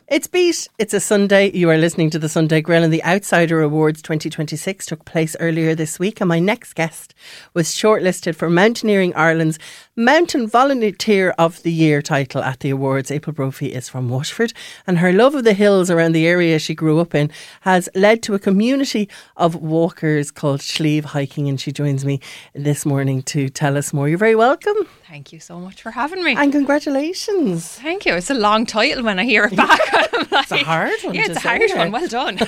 It's Beat. It's a Sunday. You are listening to the Sunday Grill, and the Outsider Awards 2026 took place earlier this week, and my next guest was shortlisted for Mountaineering Ireland's Mountain Volunteer of the Year title at the awards. April Brophy is from Waterford, and her love of the hills around the area she grew up in has led to a community of walkers called Slieve Hiking, and she joins me this morning to tell us more. You're very welcome. Thank you so much for having me. And congratulations. Thank you. It's a long title when I hear it back. It's a hard one. Yeah, it's a hard one. Well done.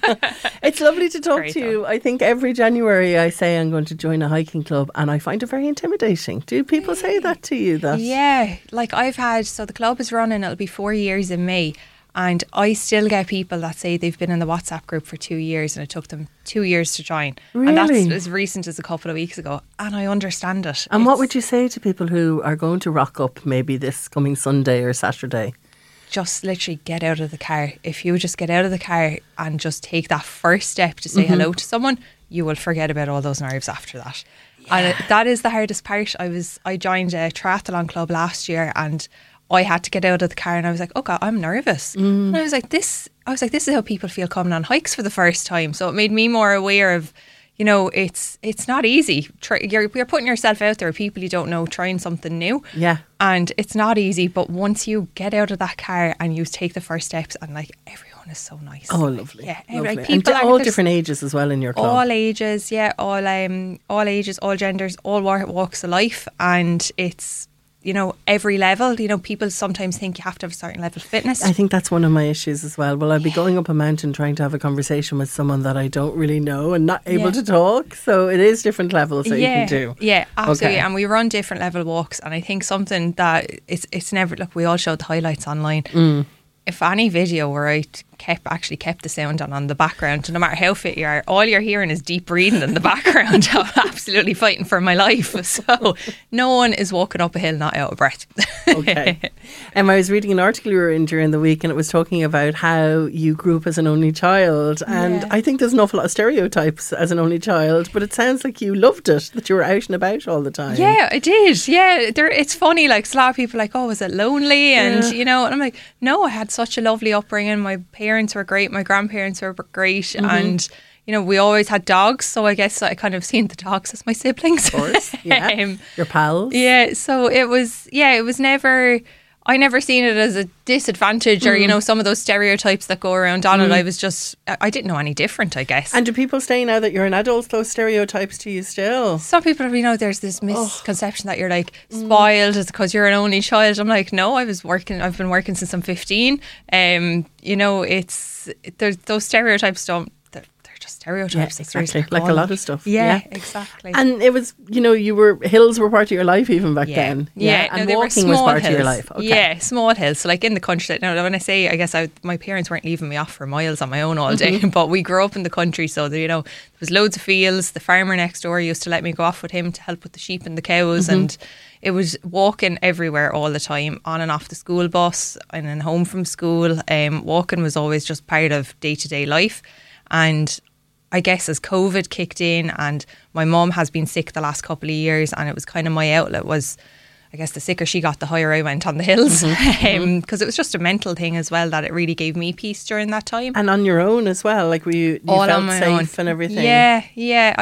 It's lovely to talk Great to you. I think every January I say I'm going to join a hiking club, and I find it very intimidating. Do people say that to you? Yeah, like the club is running, it'll be 4 years in May. And I still get people that say they've been in the WhatsApp group for 2 years and it took them 2 years to join. Really? And that's as recent as a couple of weeks ago. And I understand it. And what would you say to people who are going to rock up maybe this coming Sunday or Saturday? Just literally get out of the car. If you just get out of the car and just take that first step to say hello to someone, you will forget about all those nerves after that. Yeah. And that is the hardest part. I joined a triathlon club last year, and I had to get out of the car, and I was like, oh God, I'm nervous. And I was like, this is how people feel coming on hikes for the first time. So it made me more aware of, you know, it's not easy. You're putting yourself out there, people you don't know, trying something new. Yeah. And it's not easy, but once you get out of that car and you take the first steps, and like everyone is so nice. Oh, lovely. Yeah. Lovely. Like and all different ages as well in your club. All ages, yeah. All ages, all genders, all walks of life. And it's, you know, every level. You know, people sometimes think you have to have a certain level of fitness. I think that's one of my issues as well. Well, I'd be going up a mountain trying to have a conversation with someone that I don't really know and not able to talk. So it is different levels that you can do. Yeah, absolutely. Okay. And we run different level walks. And I think something that it's never, look, we all show the highlights online. If any video where I kept the sound on the background, no matter how fit you are, all you're hearing is deep breathing in the background. I'm absolutely fighting for my life. So no one is walking up a hill not out of breath. Okay. I was reading an article you were in during the week, and it was talking about how you grew up as an only child. And I think there's an awful lot of stereotypes as an only child, but it sounds like you loved it, that you were out and about all the time. Yeah, I did. Yeah, it's funny. Like, a lot of people are like, oh, was it lonely? And, you know, and I'm like, no, I had such a lovely upbringing. My parents were great. My grandparents were great. And, you know, we always had dogs. So I guess I kind of seen the dogs as my siblings. Of course, yeah. Your pals. Yeah, so it was never, I never seen it as a disadvantage or, you know, some of those stereotypes that go around on it. I didn't know any different, I guess. And do people say now that you're an adult, those stereotypes to you still? Some people, you know, there's this misconception that you're like spoiled because you're an only child. I'm like, no, I've been working since I'm 15. You know, there's those stereotypes they're just stereotypes. Yeah, exactly. Like a lot of stuff. Yeah, exactly. And it was, you know, hills were part of your life even back then. Yeah, and no, walking was part of your life. Okay. Yeah, small hills. So like in the country, now when I say, I guess my parents weren't leaving me off for miles on my own all day, but we grew up in the country, so you know, there was loads of fields. The farmer next door used to let me go off with him to help with the sheep and the cows, and it was walking everywhere all the time, on and off the school bus and then home from school. Walking was always just part of day-to-day life. And I guess as COVID kicked in, and my mum has been sick the last couple of years, and it was kind of my outlet was, I guess the sicker she got, the higher I went on the hills, because it was just a mental thing as well, that it really gave me peace during that time. And on your own as well, like you all felt on my safe own. And everything. Yeah.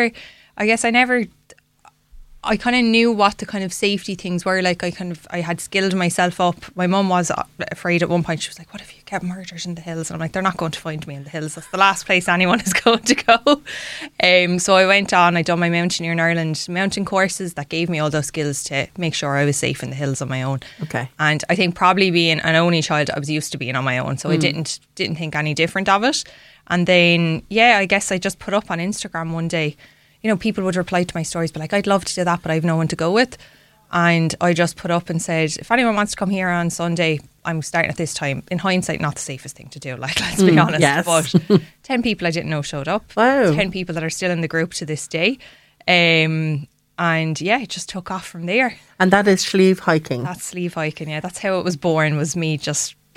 I kind of knew what the kind of safety things were. Like I had skilled myself up. My mum was afraid at one point. She was like, what if you get murdered in the hills? And I'm like, they're not going to find me in the hills. That's the last place anyone is going to go. So I went on, I done my Mountaineering Ireland mountain courses that gave me all those skills to make sure I was safe in the hills on my own. Okay. And I think probably being an only child, I was used to being on my own. So I didn't think any different of it. And then, I guess I just put up on Instagram one day, you know, people would reply to my stories, but like, I'd love to do that, but I have no one to go with. And I just put up and said, if anyone wants to come here on Sunday, I'm starting at this time. In hindsight, not the safest thing to do, like, let's be honest. Yes. But 10 people I didn't know showed up. Wow. 10 people that are still in the group to this day. And it just took off from there. And that is Slieve Hiking. That's Slieve Hiking, yeah. That's how it was born, was me just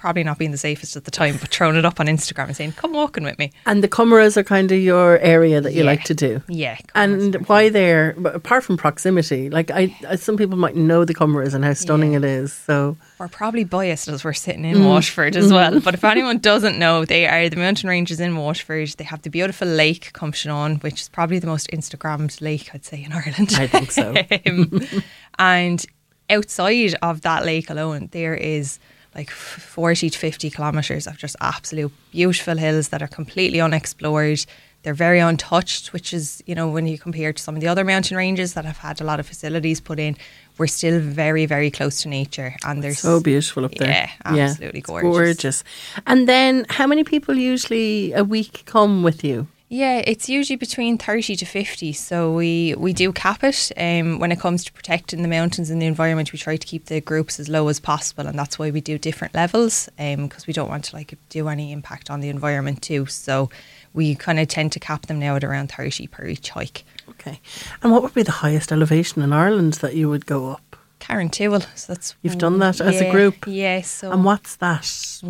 probably not being the safest at the time, but throwing it up on Instagram and saying, come walking with me. And the Comoras are kind of your area that you like to do. Yeah. And why there? Apart from proximity, like some people might know the Comoras and how stunning it is. So we're probably biased as we're sitting in Waterford as well. But if anyone doesn't know, they are the mountain ranges in Waterford. They have the beautiful lake, Cumshanon, which is probably the most Instagrammed lake, I'd say, in Ireland. I think so. And outside of that lake alone, there is like 40 to 50 kilometres of just absolute beautiful hills that are completely unexplored. They're very untouched, which is, you know, when you compare to some of the other mountain ranges that have had a lot of facilities put in, we're still very, very close to nature. And there's so beautiful up there. Yeah, absolutely gorgeous. Gorgeous. And then how many people usually a week come with you? Yeah, it's usually between 30 to 50. So we do cap it. When it comes to protecting the mountains and the environment, we try to keep the groups as low as possible. And that's why we do different levels, because we don't want to do any impact on the environment too. So we kind of tend to cap them now at around 30 per each hike. Okay. And what would be the highest elevation in Ireland that you would go up? Carrantewell. So that's You've done that as a group? Yeah. So and what's that?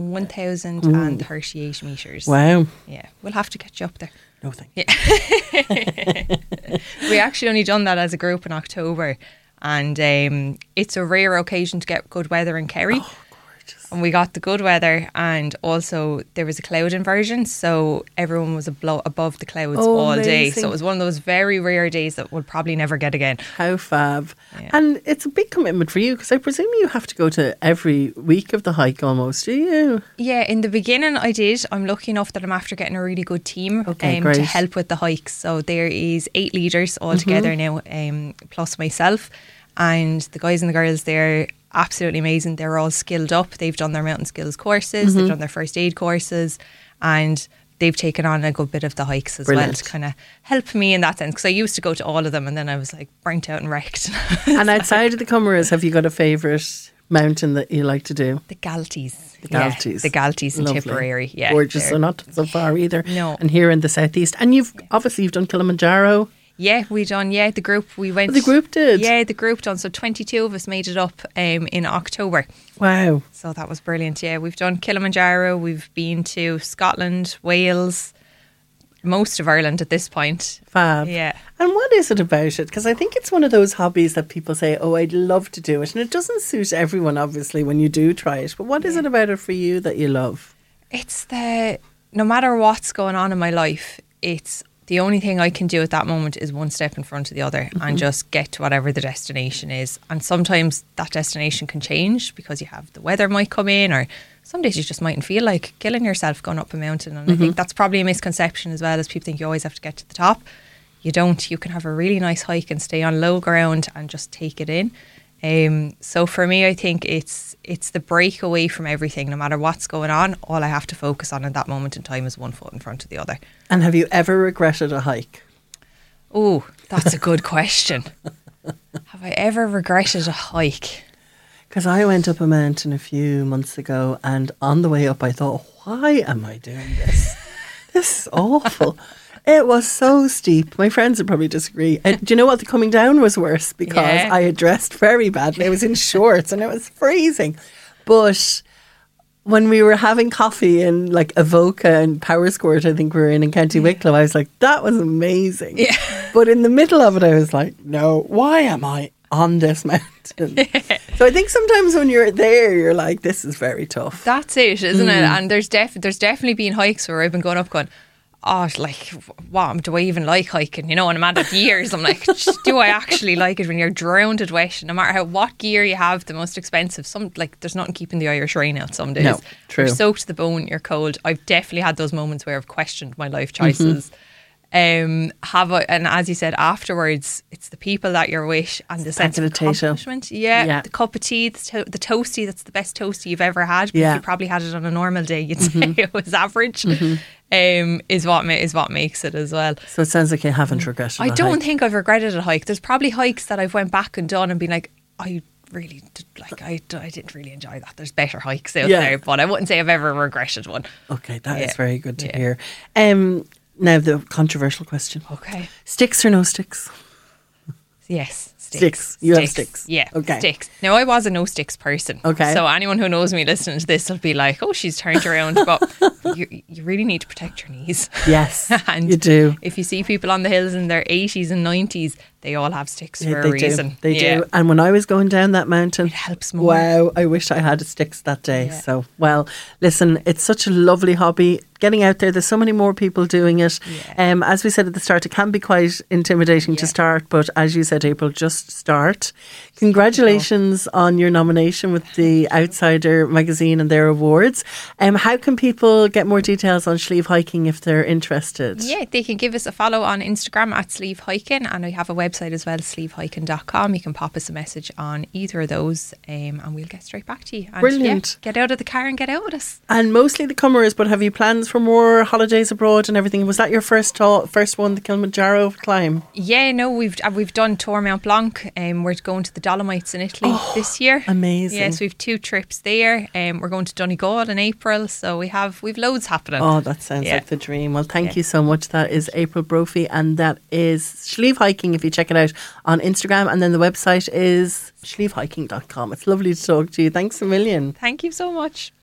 1,038 metres. Wow. Yeah. We'll have to get you up there. No thank you. Yeah. We actually only done that as a group in October, and it's a rare occasion to get good weather in Kerry. Oh, gorgeous. And we got the good weather, and also there was a cloud inversion, so everyone was above the clouds all day. So it was one of those very rare days that we'll probably never get again. How fab. Yeah. And it's a big commitment for you, because I presume you have to go to every week of the hike almost, do you? Yeah, in the beginning I did. I'm lucky enough that I'm after getting a really good team to help with the hikes. So there is 8 leaders all together now, plus myself. And the guys and the girls, they're absolutely amazing. They're all skilled up. They've done their mountain skills courses, they've done their first aid courses, and they've taken on a good bit of the hikes as well to kind of help me in that sense, because I used to go to all of them and then I was like burnt out and wrecked. And outside of the Comoras, have you got a favourite mountain that you like to do? The Galties. The Galties. The Galties in Tipperary. Yeah, gorgeous. So not so far either. No. And here in the southeast. And you've done Kilimanjaro. Yeah, we done. Yeah, the group we went. Oh, the group did. Yeah, the group done. So 22 of us made it up in October. Wow! So that was brilliant. Yeah, we've done Kilimanjaro. We've been to Scotland, Wales, most of Ireland at this point. Fab. Yeah. And what is it about it? Because I think it's one of those hobbies that people say, "Oh, I'd love to do it," and it doesn't suit everyone, obviously, when you do try it. But what is it about it for you that you love? It's no matter what's going on in my life, it's the only thing I can do at that moment is one step in front of the other and just get to whatever the destination is. And sometimes that destination can change because the weather might come in, or some days you just mightn't feel like killing yourself going up a mountain. And I think that's probably a misconception as well, as people think you always have to get to the top. You don't. You can have a really nice hike and stay on low ground and just take it in. So for me, I think it's the break away from everything. No matter what's going on, all I have to focus on at that moment in time is one foot in front of the other. And have you ever regretted a hike? Oh, that's a good question. Have I ever regretted a hike? Because I went up a mountain a few months ago, and on the way up I thought, why am I doing this? This is awful. It was so steep. My friends would probably disagree. Do you know what? The coming down was worse, because I had dressed very badly. I was in shorts and it was freezing. But when we were having coffee in like Avoca and Powerscourt, I think we were in County Wicklow, I was like, that was amazing. Yeah. But in the middle of it, I was like, no, why am I on this mountain? So I think sometimes when you're there, you're like, this is very tough. That's it, isn't it? And there's definitely been hikes where I've been going up going, oh, like, what do I even like hiking? You know, and I'm at it years. I'm like, do I actually like it when you're drowned in wet? No matter what gear you have, the most expensive. There's nothing keeping the Irish rain out some days. No, true. You're soaked to the bone, you're cold. I've definitely had those moments where I've questioned my life choices. And as you said, afterwards, it's the people that you're with and the sense of accomplishment. Yeah, the cup of tea, the toasty, that's the best toasty you've ever had. But if you probably had it on a normal day, you'd say it was average. Is what makes it as well. So it sounds like you haven't regretted I don't think I've regretted a hike. There's probably hikes that I've went back and done and been like, I really did, I didn't really enjoy that. There's better hikes out there, but I wouldn't say I've ever regretted one. Okay, that is very good to hear. Now the controversial question. Okay. Sticks or no sticks? Yes. Sticks. You have sticks. Yeah, Okay. sticks. Now, I was a no sticks person. Okay. So anyone who knows me listening to this will be like, oh, she's turned around. But you really need to protect your knees. Yes, And you do. if you see people on the hills in their 80s and 90s, they all have sticks for a They reason. do. They do. And when I was going down that mountain, It helps more. wow, I wish I had sticks that day. Yeah. So, well, listen, it's such a lovely hobby. Getting out there, there's so many more people doing it. Yeah. As we said at the start, it can be quite intimidating to Yeah. start, but as you said, April, just start. Congratulations on your nomination with the Outsider magazine and their awards. How can people get more details on Slieve Hiking if they're interested? Yeah, they can give us a follow on Instagram at Slieve Hiking, and I have a website as well, slievehiking.com. You can pop us a message on either of those, and we'll get straight back to you. And Brilliant. Yeah, get out of the car and get out with us. And mostly the comers, but have you plans for more holidays abroad and everything? Was that your first one, the Kilimanjaro climb? Yeah, no, we've done Tour Mount Blanc. We're going to the Dolomites in Italy this year. Amazing. Yeah, so we've 2 trips there. We're going to Donegal in April, so we've loads happening. Oh, that sounds Yeah. like the dream. Well, thank you so much. That is April Brophy, and that is Slieve Hiking if you check it out on Instagram. And then the website is slievehiking.com. It's lovely to talk to you. Thanks a million. Thank you so much.